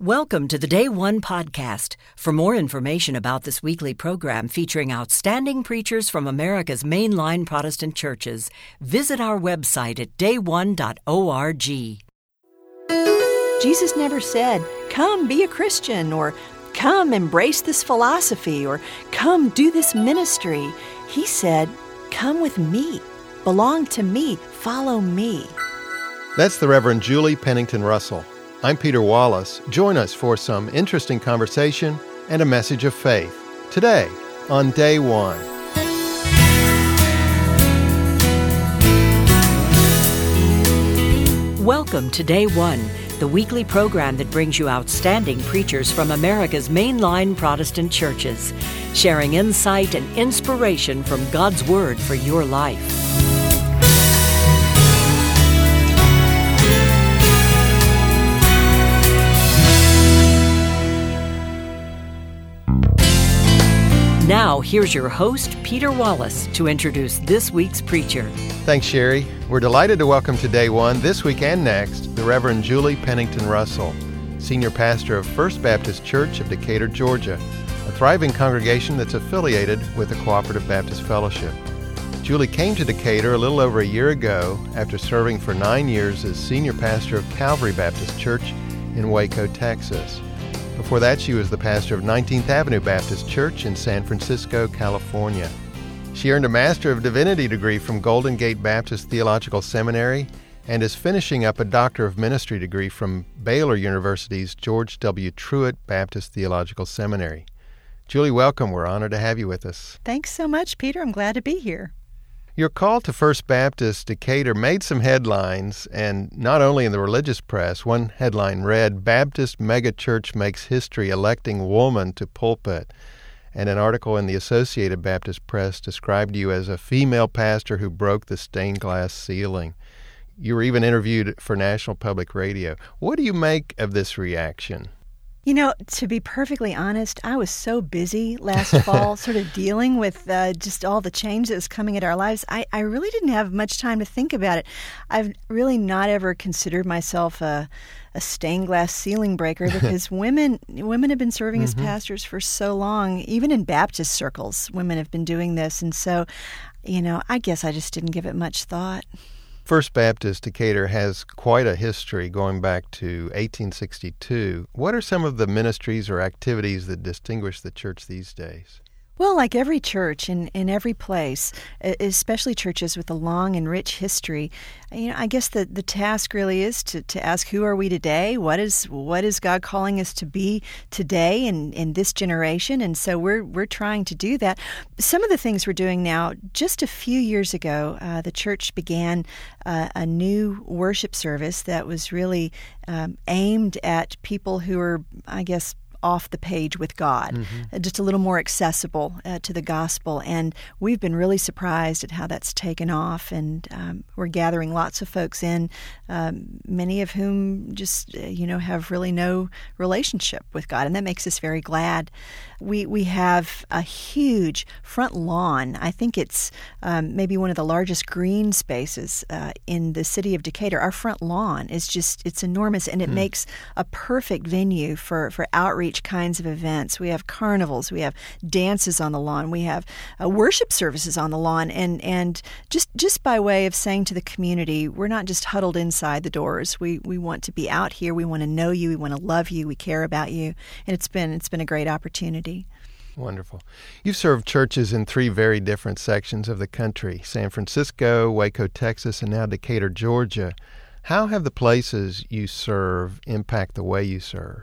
Welcome to the Day One podcast. For more information about this weekly program featuring outstanding preachers from America's mainline Protestant churches, visit our website at dayone.org. Jesus never said, "Come be a Christian," or "Come embrace this philosophy," or "Come do this ministry." He said, "Come with me, belong to me, follow me." That's the Reverend Julie Pennington Russell. I'm Peter Wallace. Join us for some interesting conversation and a message of faith today on Day One. Welcome to Day One, the weekly program that brings you outstanding preachers from America's mainline Protestant churches, sharing insight and inspiration from God's Word for your life. Now, here's your host, Peter Wallace, to introduce this week's preacher. Thanks, Sherry. We're delighted to welcome to Day One, this week and next, the Reverend Julie Pennington Russell, Senior Pastor of First Baptist Church of Decatur, Georgia, a thriving congregation that's affiliated with the Cooperative Baptist Fellowship. Julie came to Decatur a little over a year ago after serving for 9 years as Senior Pastor of Calvary Baptist Church in Waco, Texas. Before that, she was the pastor of 19th Avenue Baptist Church in San Francisco, California. She earned a Master of Divinity degree from Golden Gate Baptist Theological Seminary and is finishing up a Doctor of Ministry degree from Baylor University's George W. Truett Baptist Theological Seminary. Julie, welcome. We're honored to have you with us. Thanks so much, Peter. I'm glad to be here. Your call to First Baptist Decatur made some headlines, and not only in the religious press. One headline read, "Baptist Megachurch Makes History Electing Woman to Pulpit." And an article in the Associated Baptist Press described you as a female pastor who broke the stained glass ceiling. You were even interviewed for National Public Radio. What do you make of this reaction? You know, to be perfectly honest, I was so busy last fall sort of dealing with just all the change that was coming into our lives. I really didn't have much time to think about it. I've really not ever considered myself a stained glass ceiling breaker because women have been serving as pastors for so long. Even in Baptist circles, women have been doing this. And so, I guess I just didn't give it much thought. First Baptist Decatur has quite a history going back to 1862. What are some of the ministries or activities that distinguish the church these days? Well, like every church in every place, especially churches with a long and rich history, I guess the task really is to ask, who are we today? What is God calling us to be today in this generation? And so we're trying to do that. Some of the things we're doing now, just a few years ago, the church began a new worship service that was really aimed at people who are, I guess, off the page with God, just a little more accessible to the gospel. And we've been really surprised at how that's taken off. And we're gathering lots of folks in, many of whom just, have really no relationship with God. And that makes us very glad. We have a huge front lawn. I think it's maybe one of the largest green spaces in the city of Decatur. Our front lawn is it's enormous, and it makes a perfect venue for outreach kinds of events. We have carnivals, we have dances on the lawn, we have worship services on the lawn, and just by way of saying to the community, we're not just huddled inside the doors. We want to be out here. We want to know you. We want to love you. We care about you, and it's been a great opportunity. Wonderful. You've served churches in 3 very different sections of the country: San Francisco, Waco, Texas, and now Decatur, Georgia. How have the places you serve impact the way you serve?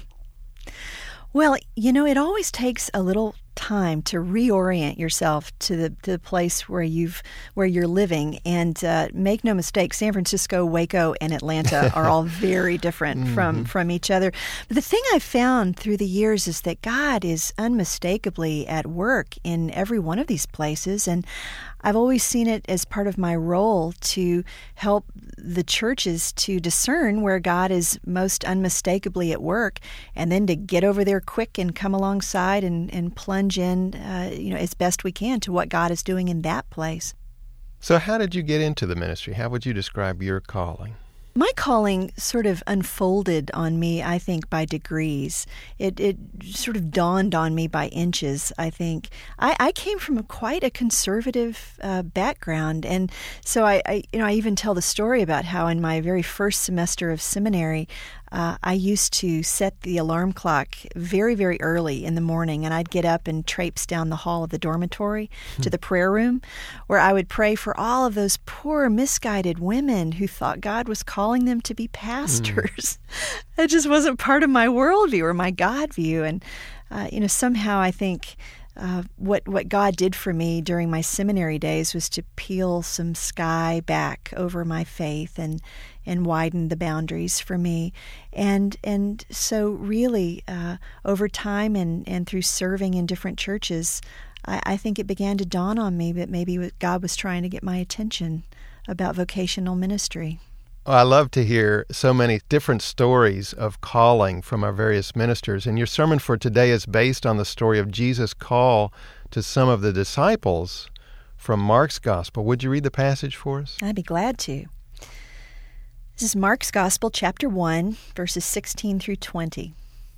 Well, it always takes a little time to reorient yourself to the place where you're living. And make no mistake, San Francisco, Waco, and Atlanta are all very different from each other. But the thing I've found through the years is that God is unmistakably at work in every one of these places. And I've always seen it as part of my role to help the churches to discern where God is most unmistakably at work, and then to get over there quick and come alongside and plunge in, as best we can to what God is doing in that place. So how did you get into the ministry? How would you describe your calling? My calling sort of unfolded on me, I think, by degrees. It sort of dawned on me by inches, I think. I came from quite a conservative background, and so I even tell the story about how in my very first semester of seminary, I used to set the alarm clock very, very early in the morning, and I'd get up and traipse down the hall of the dormitory to the prayer room, where I would pray for all of those poor, misguided women who thought God was calling them to be pastors. It just wasn't part of my worldview or my God view, and somehow I think what God did for me during my seminary days was to peel some sky back over my faith and widen the boundaries for me. And so really, over time and through serving in different churches, I think it began to dawn on me that maybe God was trying to get my attention about vocational ministry. Well, I love to hear so many different stories of calling from our various ministers. And your sermon for today is based on the story of Jesus' call to some of the disciples from Mark's Gospel. Would you read the passage for us? I'd be glad to. This is Mark's Gospel, chapter 1, verses 16 through 20.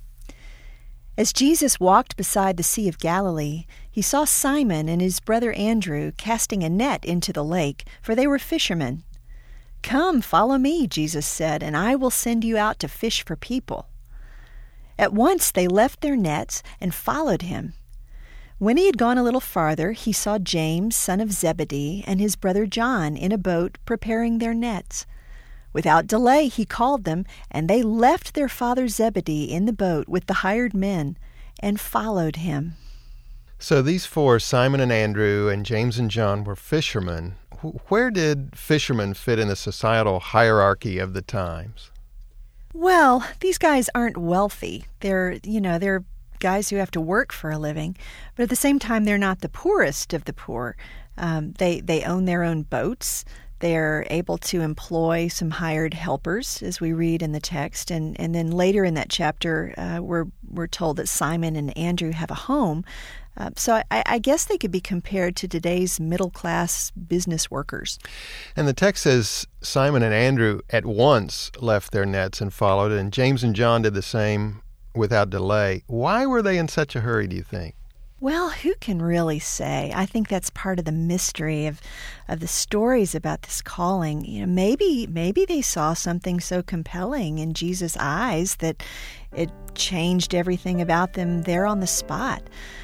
As Jesus walked beside the Sea of Galilee, he saw Simon and his brother Andrew casting a net into the lake, for they were fishermen. "Come, follow me," Jesus said, "and I will send you out to fish for people." At once they left their nets and followed him. When he had gone a little farther, he saw James, son of Zebedee, and his brother John in a boat preparing their nets. Without delay he called them, and they left their father Zebedee in the boat with the hired men and followed him. So these four, Simon and Andrew and James and John, were fishermen. Where did fishermen fit in the societal hierarchy of the times? Well, these guys aren't wealthy. They're guys who have to work for a living, but at the same time, they're not the poorest of the poor. They own their own boats. They're able to employ some hired helpers, as we read in the text, and then later in that chapter, we're told that Simon and Andrew have a home. So I guess they could be compared to today's middle-class business workers. And the text says Simon and Andrew at once left their nets and followed, and James and John did the same without delay. Why were they in such a hurry, do you think? Well, who can really say? I think that's part of the mystery of the stories about this calling. Maybe they saw something so compelling in Jesus' eyes that it changed everything about them there on the spot.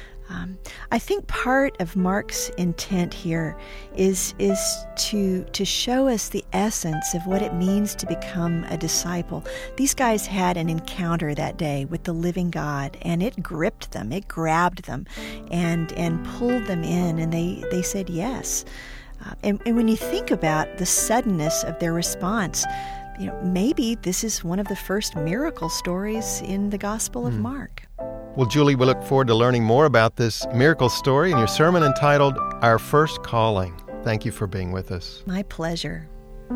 I think part of Mark's intent here is to show us the essence of what it means to become a disciple. These guys had an encounter that day with the living God, and it gripped them, it grabbed them, and pulled them in, and they said yes. And when you think about the suddenness of their response, maybe this is one of the first miracle stories in the Gospel of Mark. Well, Julie, we look forward to learning more about this miracle story in your sermon entitled Our First Calling. Thank you for being with us. My pleasure.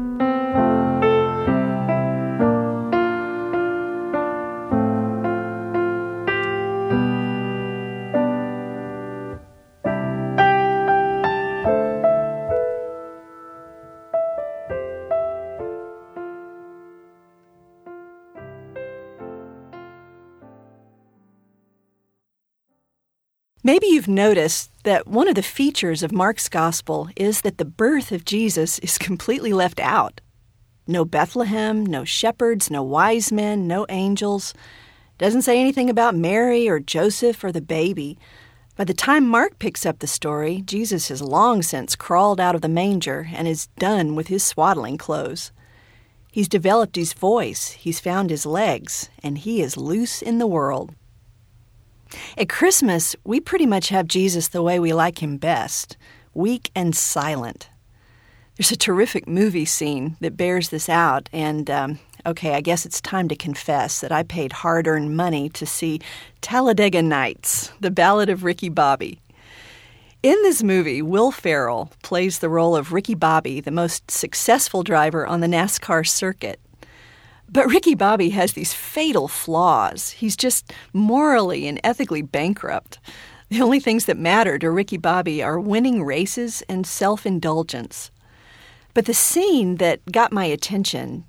Maybe you've noticed that one of the features of Mark's Gospel is that the birth of Jesus is completely left out. No Bethlehem, no shepherds, no wise men, no angels. Doesn't say anything about Mary or Joseph or the baby. By the time Mark picks up the story, Jesus has long since crawled out of the manger and is done with his swaddling clothes. He's developed his voice, he's found his legs, and he is loose in the world. At Christmas, we pretty much have Jesus the way we like him best, weak and silent. There's a terrific movie scene that bears this out, and, I guess it's time to confess that I paid hard-earned money to see Talladega Nights, the Ballad of Ricky Bobby. In this movie, Will Ferrell plays the role of Ricky Bobby, the most successful driver on the NASCAR circuit. But Ricky Bobby has these fatal flaws. He's just morally and ethically bankrupt. The only things that matter to Ricky Bobby are winning races and self-indulgence. But the scene that got my attention just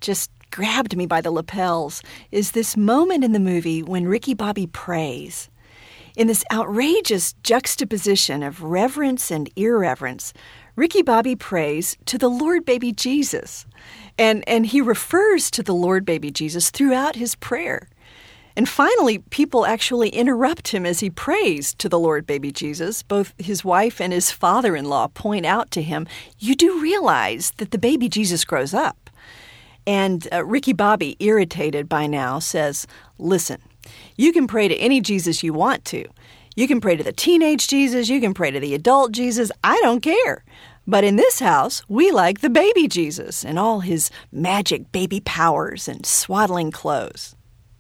grabbed me by the lapels is this moment in the movie when Ricky Bobby prays. In this outrageous juxtaposition of reverence and irreverence, Ricky Bobby prays to the Lord Baby Jesus. And he refers to the Lord Baby Jesus throughout his prayer. And finally, people actually interrupt him as he prays to the Lord Baby Jesus. Both his wife and his father-in-law point out to him, you do realize that the baby Jesus grows up. And Ricky Bobby, irritated by now, says, listen, you can pray to any Jesus you want to. You can pray to the teenage Jesus. You can pray to the adult Jesus. I don't care. But in this house, we like the baby Jesus and all his magic baby powers and swaddling clothes.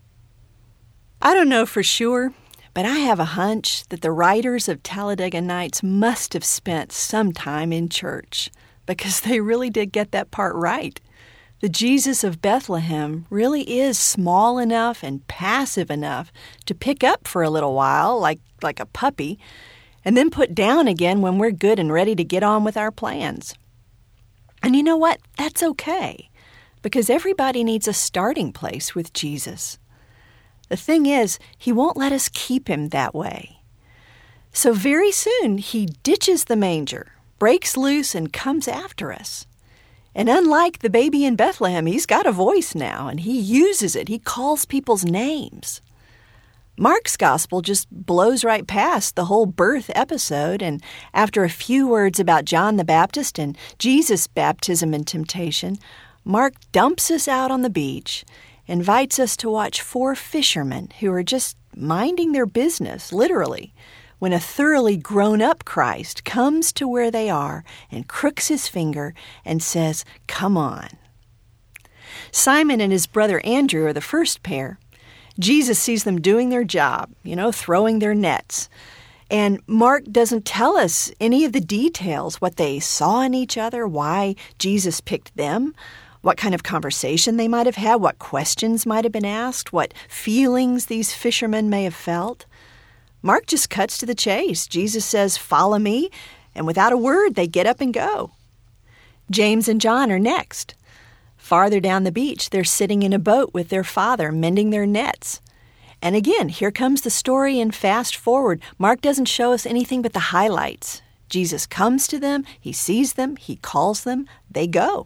I don't know for sure, but I have a hunch that the writers of Talladega Nights must have spent some time in church, because they really did get that part right. The Jesus of Bethlehem really is small enough and passive enough to pick up for a little while, like a puppy, and then put down again when we're good and ready to get on with our plans. And you know what? That's okay, because everybody needs a starting place with Jesus. The thing is, he won't let us keep him that way. So very soon, he ditches the manger, breaks loose, and comes after us. And unlike the baby in Bethlehem, he's got a voice now, and he uses it. He calls people's names. Mark's gospel just blows right past the whole birth episode, and after a few words about John the Baptist and Jesus' baptism and temptation, Mark dumps us out on the beach, invites us to watch 4 fishermen who are just minding their business, literally, when a thoroughly grown-up Christ comes to where they are and crooks his finger and says, "Come on." Simon and his brother Andrew are the first pair. Jesus sees them doing their job, throwing their nets. And Mark doesn't tell us any of the details, what they saw in each other, why Jesus picked them, what kind of conversation they might have had, what questions might have been asked, what feelings these fishermen may have felt. Mark just cuts to the chase. Jesus says, "Follow me," and without a word, they get up and go. James and John are next. Farther down the beach, they're sitting in a boat with their father, mending their nets. And again, here comes the story in fast forward. Mark doesn't show us anything but the highlights. Jesus comes to them, he sees them, he calls them, they go.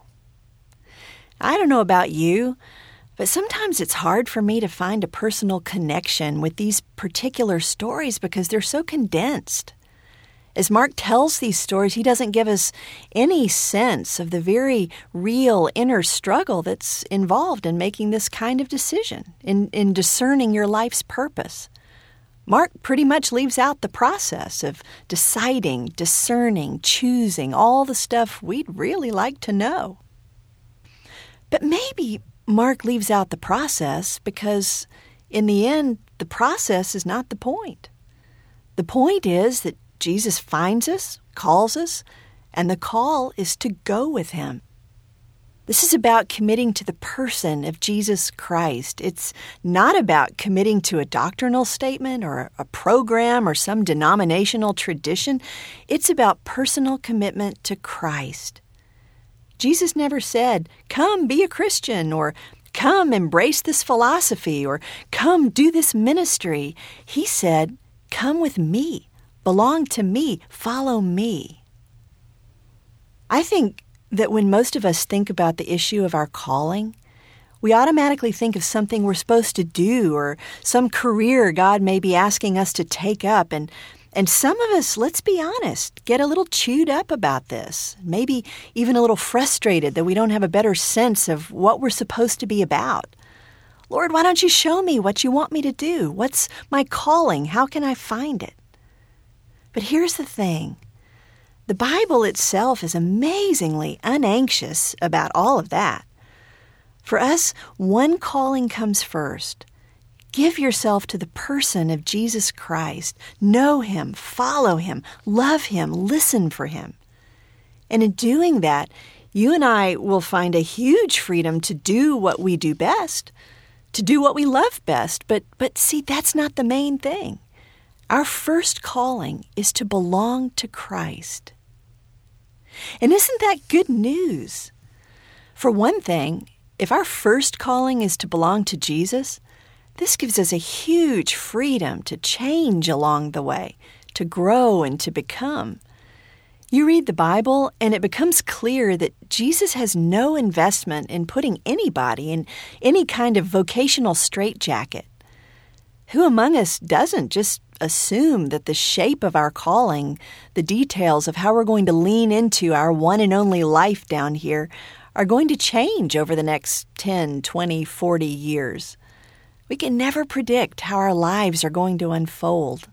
I don't know about you, but sometimes it's hard for me to find a personal connection with these particular stories because they're so condensed. As Mark tells these stories, he doesn't give us any sense of the very real inner struggle that's involved in making this kind of decision, in discerning your life's purpose. Mark pretty much leaves out the process of deciding, discerning, choosing, all the stuff we'd really like to know. But maybe Mark leaves out the process because, in the end, the process is not the point. The point is that Jesus finds us, calls us, and the call is to go with him. This is about committing to the person of Jesus Christ. It's not about committing to a doctrinal statement or a program or some denominational tradition. It's about personal commitment to Christ. Jesus never said, "Come, be a Christian," or "Come, embrace this philosophy," or "Come, do this ministry." He said, "Come with me, belong to me, follow me." I think that when most of us think about the issue of our calling, we automatically think of something we're supposed to do or some career God may be asking us to take up, and some of us, let's be honest, get a little chewed up about this, maybe even a little frustrated that we don't have a better sense of what we're supposed to be about. Lord, why don't you show me what you want me to do? What's my calling? How can I find it? But here's the thing. The Bible itself is amazingly unanxious about all of that. For us, one calling comes first. Give yourself to the person of Jesus Christ. Know him, follow him, love him, listen for him. And in doing that, you and I will find a huge freedom to do what we do best, to do what we love best. But see, that's not the main thing. Our first calling is to belong to Christ. And isn't that good news? For one thing, if our first calling is to belong to Jesus, this gives us a huge freedom to change along the way, to grow and to become. You read the Bible, and it becomes clear that Jesus has no investment in putting anybody in any kind of vocational straitjacket. Who among us doesn't just assume that the shape of our calling, the details of how we're going to lean into our one and only life down here, are going to change over the next 10, 20, 40 years? We can never predict how our lives are going to unfold.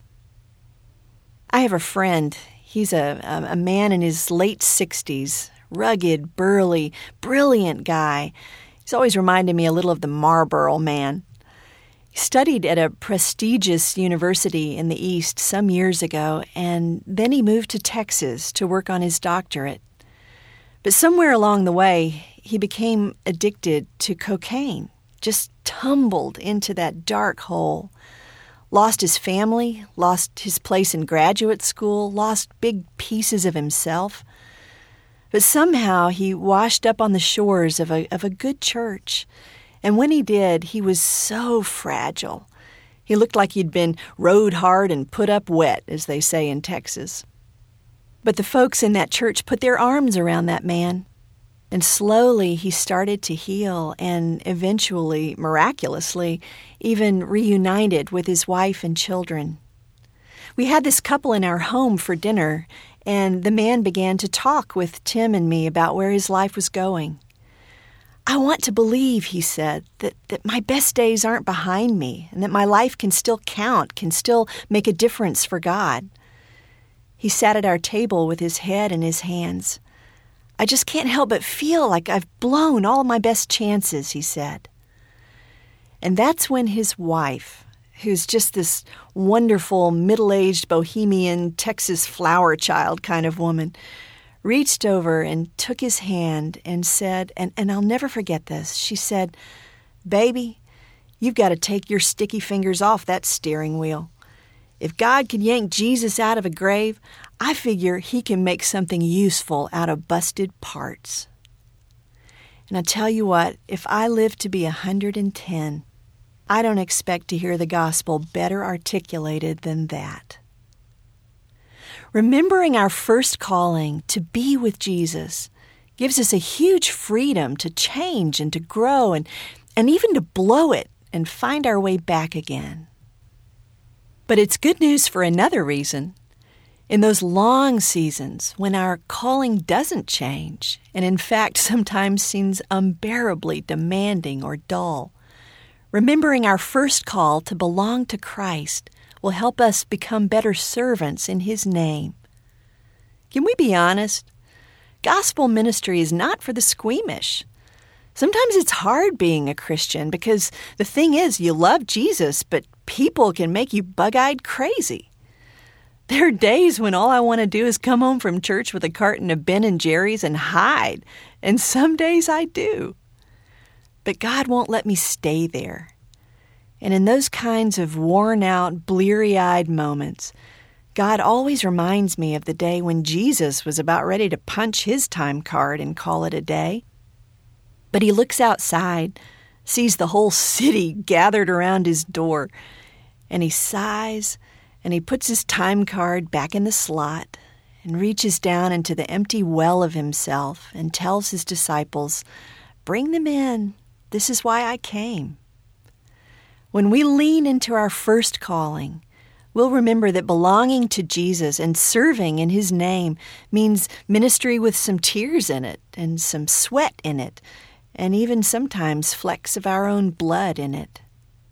I have a friend. He's a man in his late 60s, rugged, burly, brilliant guy. He's always reminded me a little of the Marlboro Man. He studied at a prestigious university in the East some years ago, and then he moved to Texas to work on his doctorate. But somewhere along the way, he became addicted to cocaine, just tumbled into that dark hole. Lost his family, lost his place in graduate school, lost big pieces of himself. But somehow he washed up on the shores of a good church. And when he did, he was so fragile. He looked like he'd been rode hard and put up wet, as they say in Texas. But the folks in that church put their arms around that man. And slowly he started to heal and eventually, miraculously, even reunited with his wife and children. We had this couple in our home for dinner, and the man began to talk with Tim and me about where his life was going. I want to believe, he said, that my best days aren't behind me and that my life can still count, can still make a difference for God. He sat at our table with his head in his hands. I just can't help but feel like I've blown all my best chances, he said. And that's when his wife, who's just this wonderful, middle-aged, bohemian, Texas flower child kind of woman, reached over and took his hand and said, and I'll never forget this, she said, "Baby, you've got to take your sticky fingers off that steering wheel. If God could yank Jesus out of a grave, I figure he can make something useful out of busted parts." And I tell you what, if I live to be 110, I don't expect to hear the gospel better articulated than that. Remembering our first calling to be with Jesus gives us a huge freedom to change and to grow and even to blow it and find our way back again. But it's good news for another reason. In those long seasons when our calling doesn't change, and in fact sometimes seems unbearably demanding or dull, remembering our first call to belong to Christ will help us become better servants in His name. Can we be honest? Gospel ministry is not for the squeamish. Sometimes it's hard being a Christian because the thing is, you love Jesus, but people can make you bug-eyed crazy. There are days when all I want to do is come home from church with a carton of Ben & Jerry's and hide, and some days I do. But God won't let me stay there. And in those kinds of worn-out, bleary-eyed moments, God always reminds me of the day when Jesus was about ready to punch his time card and call it a day. But he looks outside, sees the whole city gathered around his door, and he sighs, and he puts his time card back in the slot and reaches down into the empty well of himself and tells his disciples, "Bring them in. This is why I came." When we lean into our first calling, we'll remember that belonging to Jesus and serving in His name means ministry with some tears in it and some sweat in it, and even sometimes flecks of our own blood in it.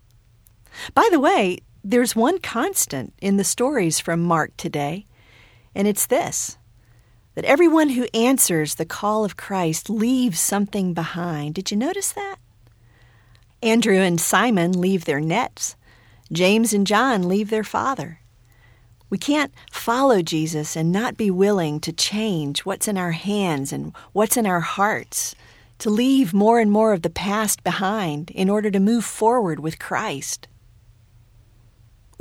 By the way, there's one constant in the stories from Mark today, and it's this, that everyone who answers the call of Christ leaves something behind. Did you notice that? Andrew and Simon leave their nets. James and John leave their father. We can't follow Jesus and not be willing to change what's in our hands and what's in our hearts, to leave more and more of the past behind in order to move forward with Christ. We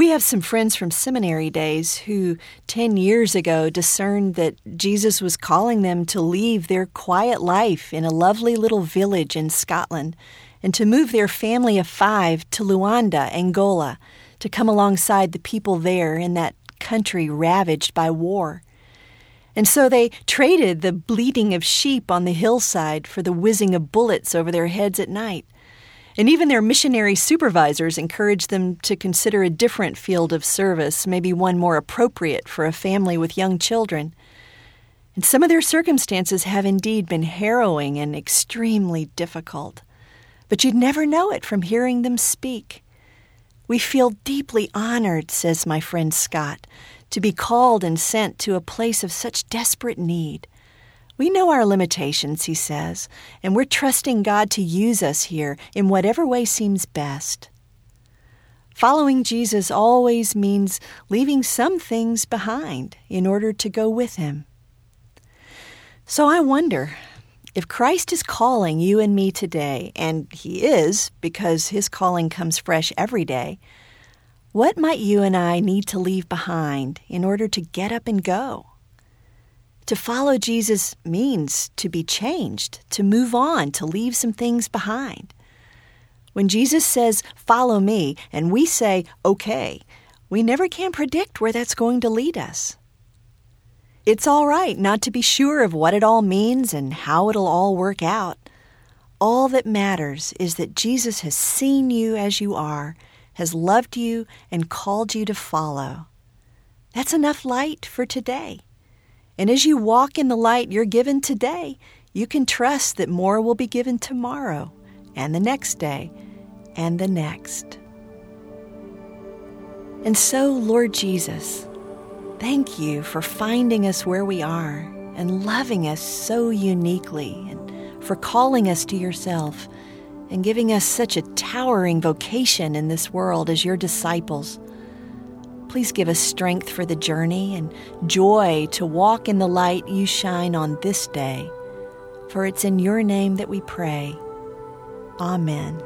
have some friends from seminary days who 10 years ago discerned that Jesus was calling them to leave their quiet life in a lovely little village in Scotland and to move their family of 5 to Luanda, Angola, to come alongside the people there in that country ravaged by war. And so they traded the bleating of sheep on the hillside for the whizzing of bullets over their heads at night. And even their missionary supervisors encouraged them to consider a different field of service, maybe one more appropriate for a family with young children. And some of their circumstances have indeed been harrowing and extremely difficult. But you'd never know it from hearing them speak. We feel deeply honored, says my friend Scott, to be called and sent to a place of such desperate need. We know our limitations, he says, and we're trusting God to use us here in whatever way seems best. Following Jesus always means leaving some things behind in order to go with him. So I wonder, if Christ is calling you and me today, and he is because his calling comes fresh every day, what might you and I need to leave behind in order to get up and go? To follow Jesus means to be changed, to move on, to leave some things behind. When Jesus says, "Follow me," and we say, "Okay," we never can predict where that's going to lead us. It's all right not to be sure of what it all means and how it'll all work out. All that matters is that Jesus has seen you as you are, has loved you, and called you to follow. That's enough light for today. And as you walk in the light you're given today, you can trust that more will be given tomorrow, and the next day, and the next. And so, Lord Jesus, thank you for finding us where we are and loving us so uniquely, and for calling us to yourself and giving us such a towering vocation in this world as your disciples. Please give us strength for the journey and joy to walk in the light you shine on this day. For it's in your name that we pray. Amen.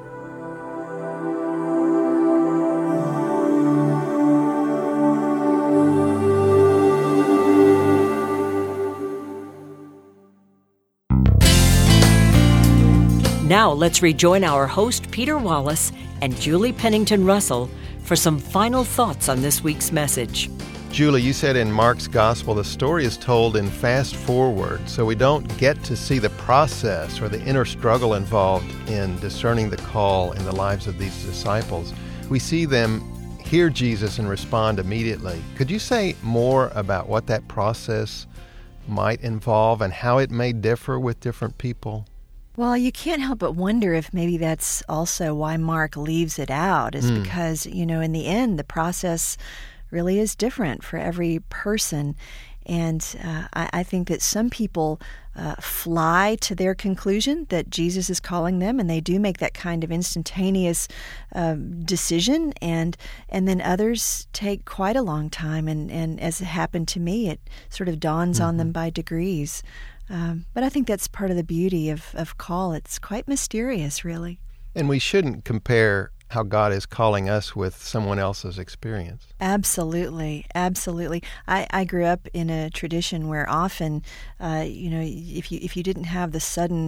Now let's rejoin our host, Peter Wallace, and Julie Pennington Russell for some final thoughts on this week's message. Julie, you said in Mark's Gospel the story is told in fast forward, so we don't get to see the process or the inner struggle involved in discerning the call in the lives of these disciples. We see them hear Jesus and respond immediately. Could you say more about what that process might involve and how it may differ with different people? Well, you can't help but wonder if maybe that's also why Mark leaves it out, is because, in the end, the process really is different for every person. And I think that some people fly to their conclusion that Jesus is calling them, and they do make that kind of instantaneous decision, and then others take quite a long time, and as it happened to me, it sort of dawns on them by degrees. But I think that's part of the beauty of call. It's quite mysterious, really. And we shouldn't compare how God is calling us with someone else's experience. Absolutely, absolutely. I grew up in a tradition where often, if you didn't have the sudden,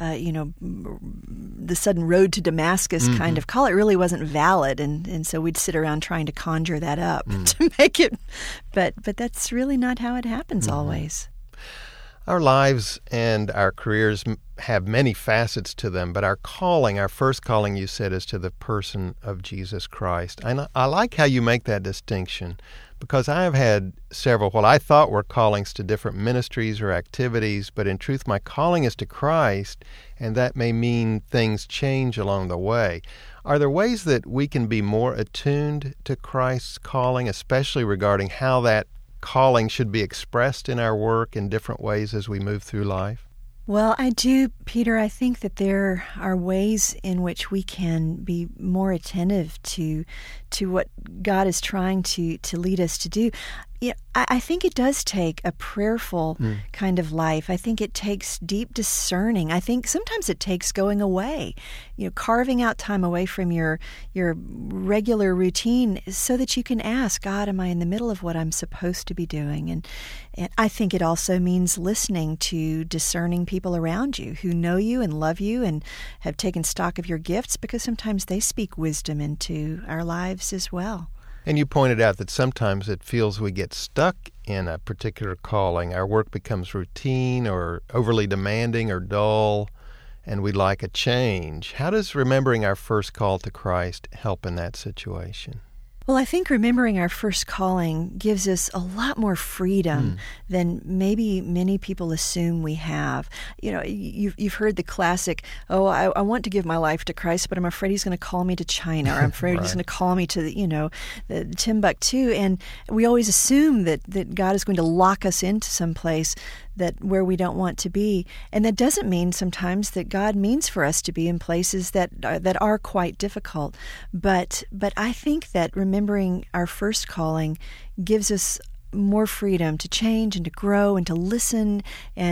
the sudden road to Damascus kind of call, it really wasn't valid, and so we'd sit around trying to conjure that up to make it. But that's really not how it happens always. Our lives and our careers have many facets to them, but our calling, our first calling, you said, is to the person of Jesus Christ. And I like how you make that distinction, because I have had several, what I thought were callings to different ministries or activities, but in truth, my calling is to Christ, and that may mean things change along the way. Are there ways that we can be more attuned to Christ's calling, especially regarding how that calling should be expressed in our work in different ways as we move through life? Well, I do, Peter. I think that there are ways in which we can be more attentive to to what God is trying to lead us to do. I think it does take a prayerful kind of life. I think it takes deep discerning. I think sometimes it takes going away, carving out time away from your regular routine so that you can ask, God, am I in the middle of what I'm supposed to be doing? And I think it also means listening to discerning people around you who know you and love you and have taken stock of your gifts, because sometimes they speak wisdom into our lives as well. And you pointed out that sometimes it feels we get stuck in a particular calling. Our work becomes routine or overly demanding or dull, and we'd like a change. How does remembering our first call to Christ help in that situation? Well, I think remembering our first calling gives us a lot more freedom than maybe many people assume we have. You've heard the classic, I want to give my life to Christ, but I'm afraid he's going to call me to China, or I'm afraid Right. he's going to call me to the Timbuktu. And we always assume that God is going to lock us into some place where we don't want to be. And that doesn't mean sometimes that God means for us to be in places that are quite difficult. But I think that remembering our first calling gives us more freedom to change and to grow and to listen,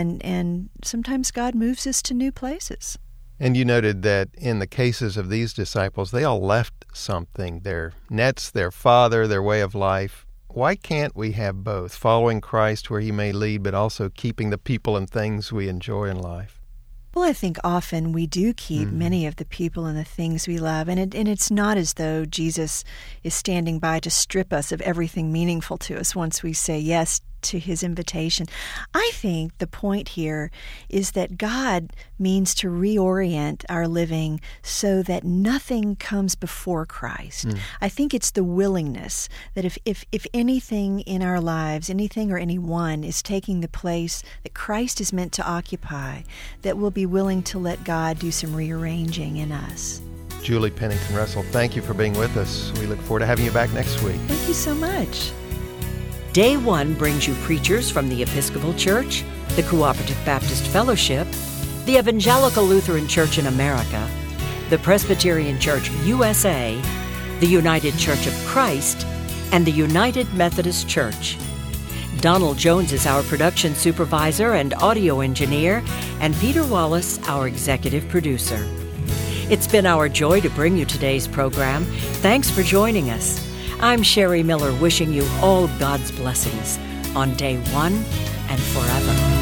and sometimes God moves us to new places. And you noted that in the cases of these disciples, they all left something, their nets, their father, their way of life. Why can't we have both, following Christ where he may lead, but also keeping the people and things we enjoy in life? Well, I think often we do keep many of the people and the things we love, and it's not as though Jesus is standing by to strip us of everything meaningful to us once we say yes to his invitation. I think the point here is that God means to reorient our living so that nothing comes before Christ. I think it's the willingness that if anything in our lives, anything or anyone is taking the place that Christ is meant to occupy, that we'll be willing to let God do some rearranging in us. Julie Pennington Russell, thank you for being with us. We look forward to having you back next week. Thank you so much. Day One brings you preachers from the Episcopal Church, the Cooperative Baptist Fellowship, the Evangelical Lutheran Church in America, the Presbyterian Church USA, the United Church of Christ, and the United Methodist Church. Donald Jones is our production supervisor and audio engineer, and Peter Wallace, our executive producer. It's been our joy to bring you today's program. Thanks for joining us. I'm Sherry Miller, wishing you all God's blessings on Day One and forever.